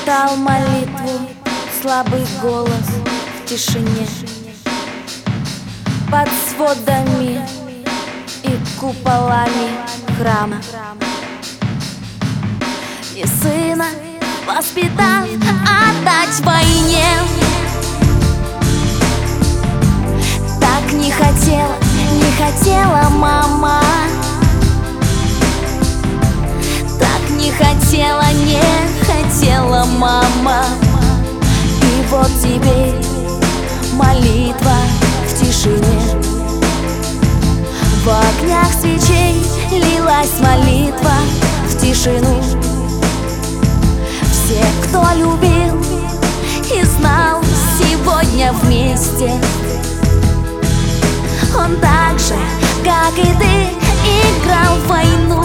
читал молитву, слабый голос в тишине, под сводами и куполами храма. И сына воспитав отдать войне, так не хотела мама, так не хотела мама. И вот теперь молитва в тишине, в огнях свечей лилась молитва в тишину. Все, кто любил и знал сегодня вместе, он так же, как и ты, играл в войну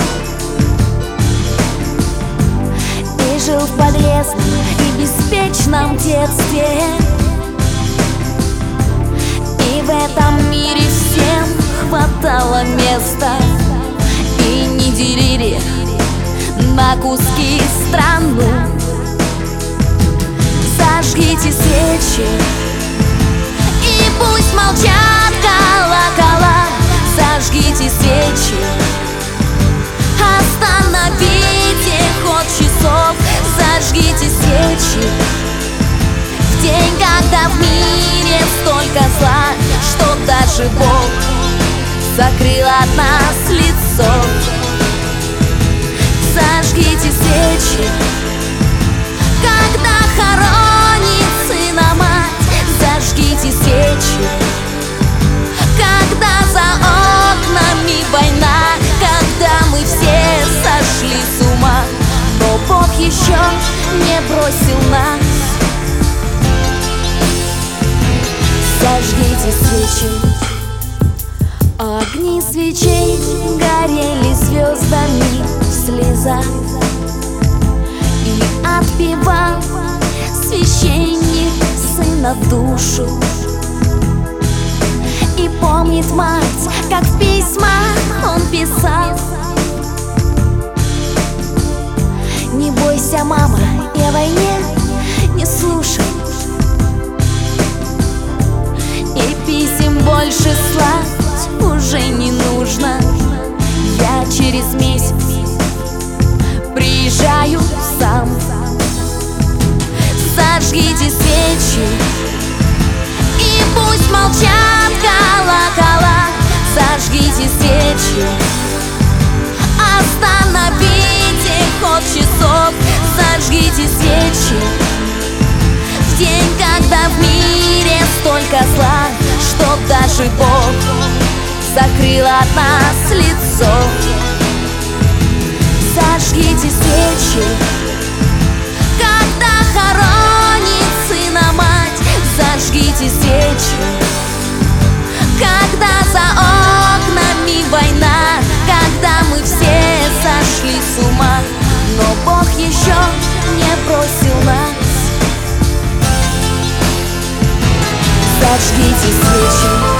и жил в полезном и беспечном детстве. И в этом мире всем хватало места, и не делили на куски страну. Зажгите свечи, и пусть молчат колокола. Зажгите свечи, остановите ход часов. Зажгите свечи в день, когда в мире столько зла, что даже Бог закрыл от нас лицо. Зажгите свечи, когда хоронит сына мать. Зажгите свечи, когда за окнами война, когда мы все сошли с ума, но Бог еще не бросил нас. Зажгите свечи. Огни свечей горели звездами в слезах, и отпевал священник сына душу. И помнит мать, как в письмах он писал: не бойся, мама, и о войне не слушай, и писем больше слать уже не нужно. Я через месяц приезжаю сам. Зажгите свечи, и пусть молчат колокола. Зажгите свечи, остановите ход часов. Зажгите свечи в день, когда в мире столько зла, что даже Бог закрыл от нас лицо. Зажгите свечи, когда хоронит сына мать. Зажгите свечи, когда за окнами война, когда мы все сошли с ума, но Бог еще не бросил нас. Зажгите свечи.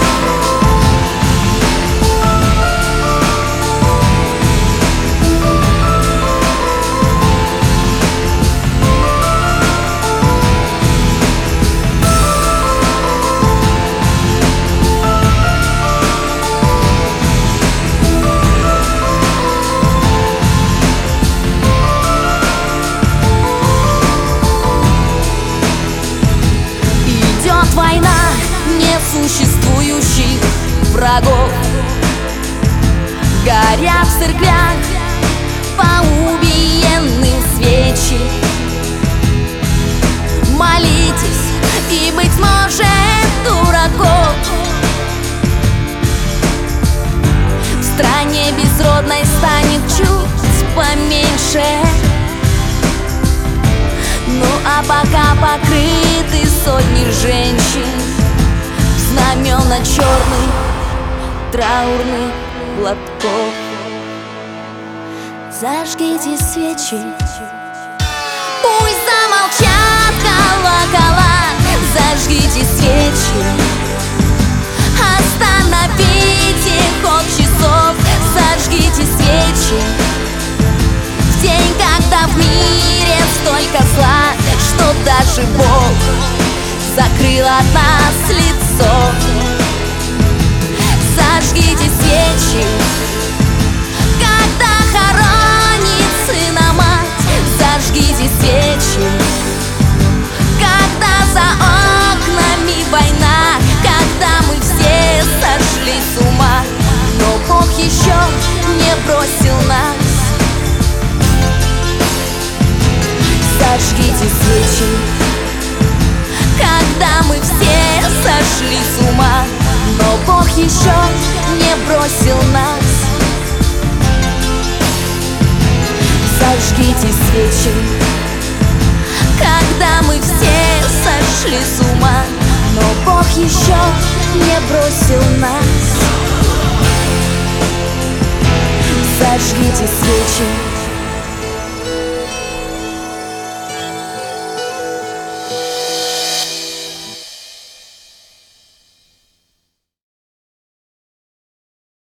Война несуществующих врагов, горят в церквях по убиенным свечи. Молитесь, и, быть может, дураков в стране безродной станет чуть поменьше. Ну а пока покрыты сотни женщин в знамена черных траурных платков. Зажгите свечи, пусть замолчат колокола. Зажгите свечи, остановите ход часов. Зажгите свечи в день, когда в мире столько зла, даже Бог закрыл от нас лицо. Зажгите свечи, когда хоронит сына мать. Зажгите свечи, когда за окнами война, когда мы все сошли с ума, но Бог еще не бросил нас. Зажгите свечи, когда мы все сошли с ума, но Бог еще не бросил нас. Зажгите свечи, когда мы все сошли с ума, но Бог еще не бросил нас. Зажгите свечи,